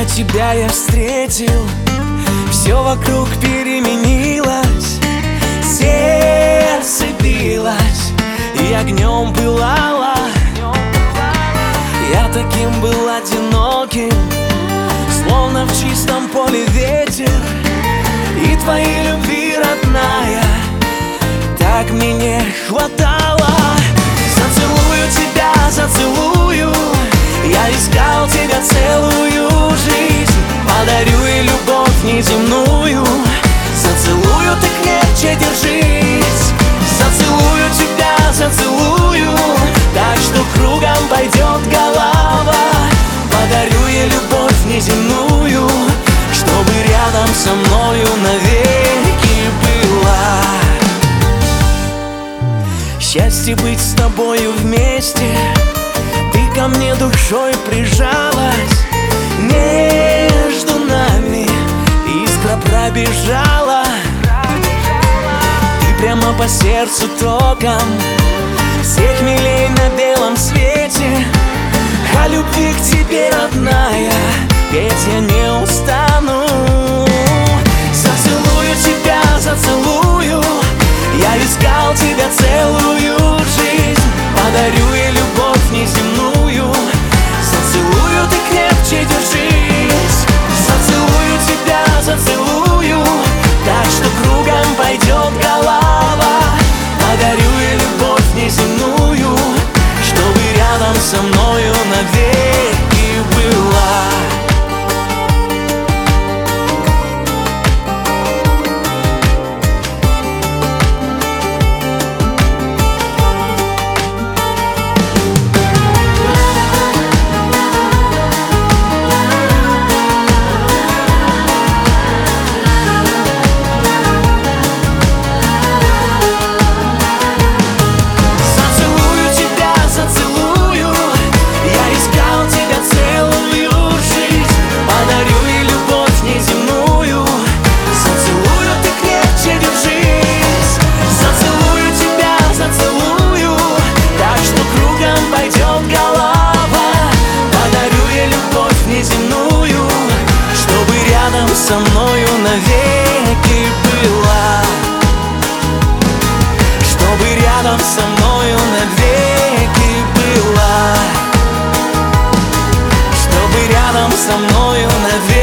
тебя я встретил, все вокруг переменилось, сердце билось и огнем пылало. Я таким был одиноким, словно в чистом поле ветер, и твоей любви, родная, так мне не хватало. Зацелую тебя, зацелую, я искал тебя целую жизнь, подарю ей любовь неземную. Зацелую, ты крепче держись, зацелую тебя, зацелую, так что кругом пойдет голова. Подарю ей любовь неземную, чтобы рядом со мною навеки была. Счастье быть с тобою вместе, ты ко мне душой прижалась, между нами искра пробежала. Ты прямо по сердцу током, всех милей на белом свете. О любви к тебе, родная, петь я не устану. Зацелую тебя, зацелую, я искал тебя целую жизнь, подарю ей любовь неземную. Зацелую, ты крепче держись, зацелую тебя, зацелую, так что кругом пойдет голова. Подарю ей любовь неземную, чтобы рядом со мною навеки была. Со мною навеки была, чтобы рядом со мною навеки была, чтобы рядом со мною навеки.